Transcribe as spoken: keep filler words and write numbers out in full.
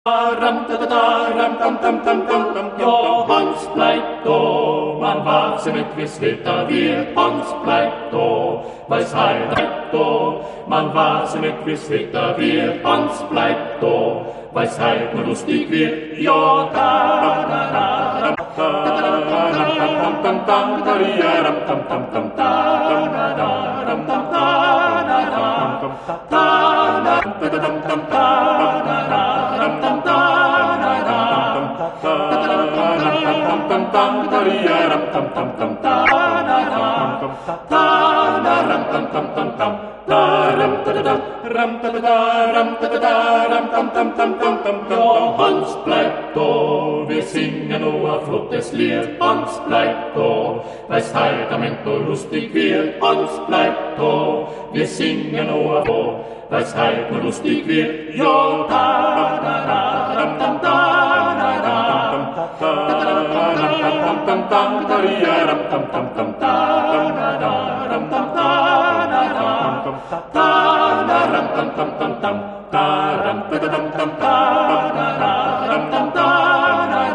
Ram ta ta ta ram tam tam tam tam tam. Ja, Hans bleibt da, man weiß nicht, wie's Wetter wird. Hans bleibt da, weil's Heil bleibt da, man weiß nicht, wie's Wetter wird. Hans bleibt da, weil's Heil nur lustig wird. Ja, da da da ram ta tam tam tam da ria ram tam tam tam ta da da ram tam ta da da ta da ta tam tam ta da da ram tam ta da da tam tam tam da ria ram tam tam tam ta da da ta da ram tam tam tam tam ta ram ta da ram ta da ram ta da ram tam tam tam tam tam tam. Hans bleibt da, wir singen nur ein flottes Lied. Hans bleibt da, weil's heiterament so lustig wird. Hans bleibt da, wir singen nur ein Lied, weil's heit nur lustig wird. Ja, da da da ram tam da da da tam tam tam da ria ram tam tam tam ta da da ram tam ta da da ta da ram tam tam tam tam ta ram ta tam tam ta da da ram tam ta da